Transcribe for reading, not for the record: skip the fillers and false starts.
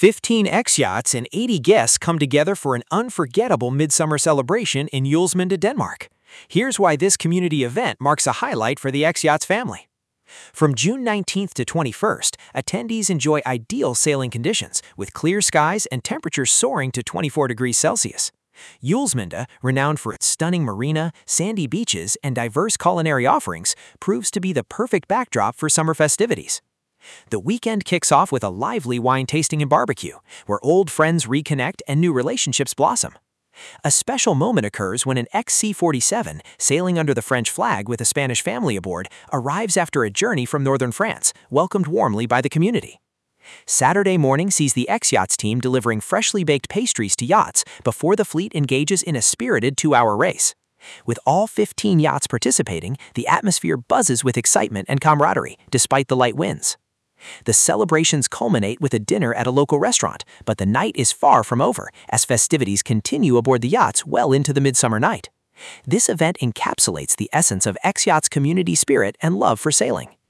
15 X-yachts and 80 guests come together for an unforgettable midsummer celebration in Juelsminde, Denmark. Here's why this community event marks a highlight for the X-Yachts family. From June 19th to 21st, attendees enjoy ideal sailing conditions, with clear skies and temperatures soaring to 24 degrees Celsius. Juelsminde, renowned for its stunning marina, sandy beaches, and diverse culinary offerings, proves to be the perfect backdrop for summer festivities. The weekend kicks off with a lively wine tasting and barbecue, where old friends reconnect and new relationships blossom. A special moment occurs when an XC-47, sailing under the French flag with a Spanish family aboard, arrives after a journey from northern France, welcomed warmly by the community. Saturday morning sees the X-Yachts team delivering freshly baked pastries to yachts before the fleet engages in a spirited 2-hour race. With all 15 yachts participating, the atmosphere buzzes with excitement and camaraderie, despite the light winds. The celebrations culminate with a dinner at a local restaurant, but the night is far from over, as festivities continue aboard the yachts well into the midsummer night. This event encapsulates the essence of X-Yachts' community spirit and love for sailing.